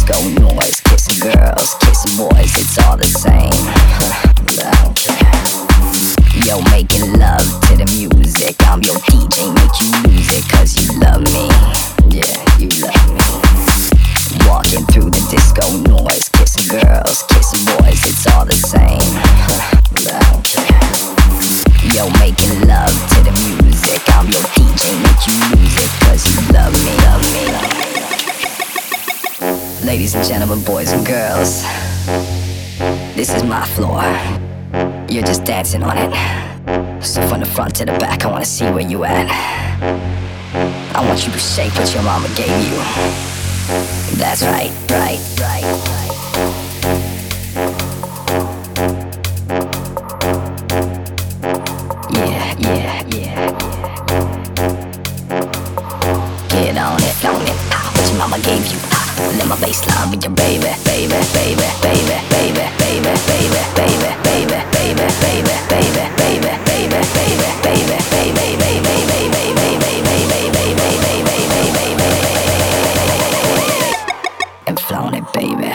disco noise. Kissing girls, kissing boys, it's all the same. But I don't care. Yo, making love to the music. I'm your DJ, make you lose it, cause you love me. Yeah, you love me. Walking through the disco noise. Kissing girls, kissing boys, it's all the same. But I don't care. Yo, making love to the music. I'm your DJ, make you lose it, cause you love me, love me, love me. Ladies and gentlemen, boys and girls, this is my floor. You're just dancing on it. So from the front to the back, I wanna see where you at. I want you to shake what your mama gave you. That's right, right, right, right. Yeah, yeah, yeah, yeah. Get on it, what your mama gave you. Let my bassline be your baby, baby, baby, baby, baby, baby, baby, baby, baby, baby, baby, baby, baby, baby, baby, baby, and flown it, baby.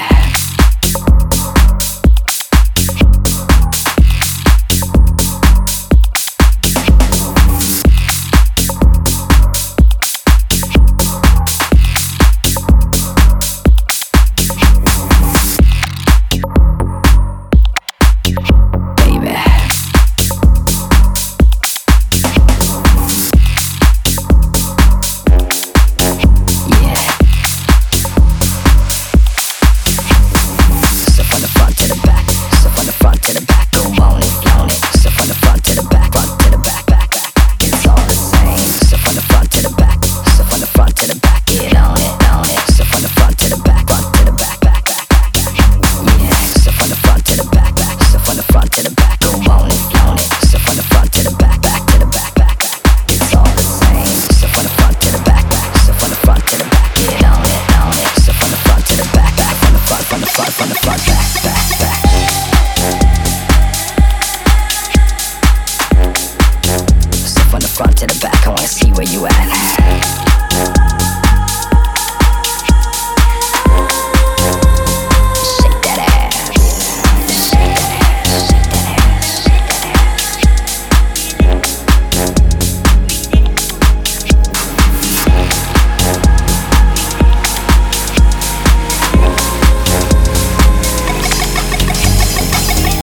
Front to the back, I wanna see where you at.